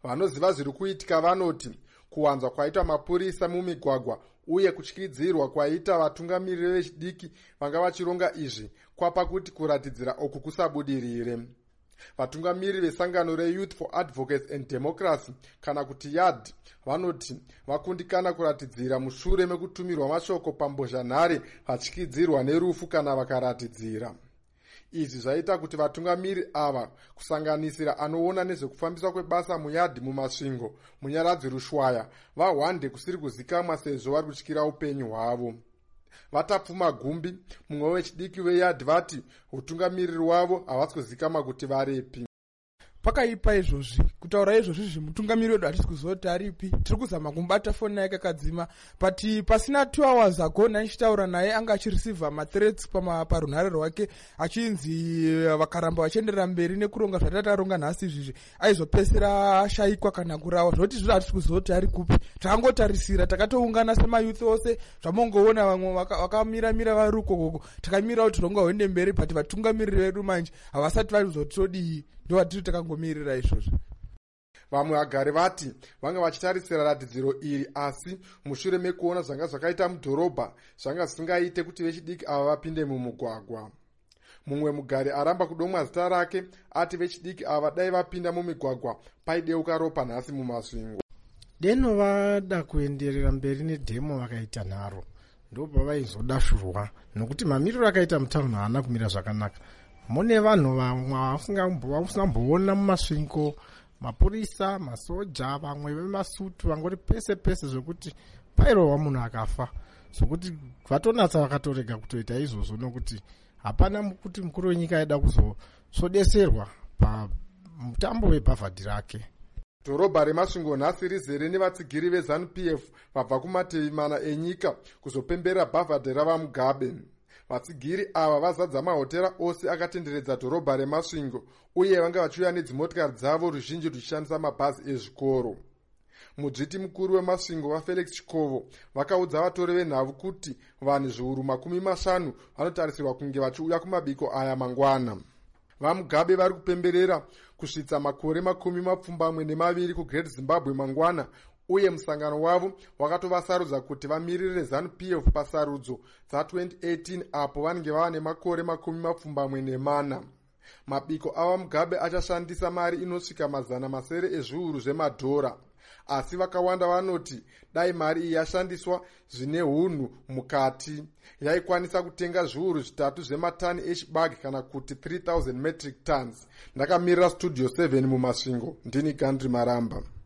Vanoziva zviri kuitika vanoti kuwanzwa kwaita mapurisa mumigwagwa uye kutyidzirwa kwaita vatungamiriri vechidiki vanga vachironga izvi kwapa kuti kuratidzira uku kusabudirire. Vatungamiriri vesangano reYouth for Advocacy and Democracy kana kuti YAD vanoti vakundikana kuratidzira mushure mekutumirwa mashoko pambozhanhare vachikyidzirwa nerufu kana vakaratidzira. Izvi zvaita kuti vatungamiriri ava kusanganisira anoona nezvekufambiswa kwebasa muYAD mumasvingo Munyaradzi Rushwaya vahwande kusiri kuzikamwa sezvo vari kutyira upenyu hwavo. Vatapfuma Gumbi, mumwe wechidiki weYAD, vati utungamiriri wavo havasi kuzikamwa kuti varepi. Pakaipa izvozvi kutaura izvozvi zvimutungamiriri wedu hatisi kuziva kuti aripi. Tiri kuzama kumubata foni yake kadzima but pasina 2 hours ago ndichitaura naye anga achireceiva mathreats parunhare rwake achinzi vakaramba vachienderera mberi nekuronga zvatataronga nhasi izvizvi aizopesera ashayikwa kana kurawa. Zvoti zviro hatisi kuziva kuti ari kupi. Takangotarisira takatoungana semayouth ose zvamongoona vamwe vakamira vari ukoko takamira kuti ronga huende mberi but vatungamiriri vedu manje havasati vari kuzotodii ndo vatiri takangomirira izvozvo. Vamwe vagari vati vanga vachitarisira ratidziro iri asi mushure mekuona zvanga zvakaita mudhorobha zvanga zvisingaite kuti vechidiki ava vapinde mumugwagwa. Mumwe mugari aramba kudomwa zita rake ati vechidiki ava dai vapinda mumigwagwa paideuka ropa nhasi mumasvingo. Deno vada kuenderera mberi nedhemo vakaita nharo ndopa vaizodashurwa nokuti mamiriro akaita mutauni haana kumira zvakanaka. Mune vanhu vamwe vasingamboona mumasvingo mapurisa masoja vamwe vemasutu vangori pese pese zvokuti pairohwa munhu akafa zvokuti vatonatsa vakatorega kutoita izvozvo nokuti hapana kuti mukuru wenyika aida kuzodeserwa pamutambo webhavhadhi rake. Dhorobha remasvingo nhasi rizere nevatsigiri veZANU-PF vabva kumatevi mana enyika kuzopembera bhavhadhi ravaMugabe. Vatsigiri ava vazadza mahotera ose akatenderedza dhorobha remasvingo uye vanga vachiuya nedzimotokari dzavo ruzhinji ruchishandisa mabhazi ezvikoro. Mudzviti mukuru wemasvingo vaFelix Chikovo vakaudza vatori venhau kuti vanhu zviuru 50 vanotarisirwa kunge vachiuya kumabiko aya mangwana. VaMugabe vari kupemberera kusvitsa makore 22 kuGreat Zimbabwe mangwana uye musangano wavo wakatovasarudza kuti vamirire ZANU-PF pasarudzo dza2018 apo vanenge vava nemakore 24. Mabiko ava Mugabe achashandisa mari inosvika $700 ezviuru zvemadhora. Asi vakawanda vanoti dai mari iyi yashandiswa zvine hunhu mukati yaikwanisa kutenga zviuru 3 zvematani echibage kana kuti 3000 metric tons. Ndakamirira Studio 7 mumasvingo ndini Gandri Maramba.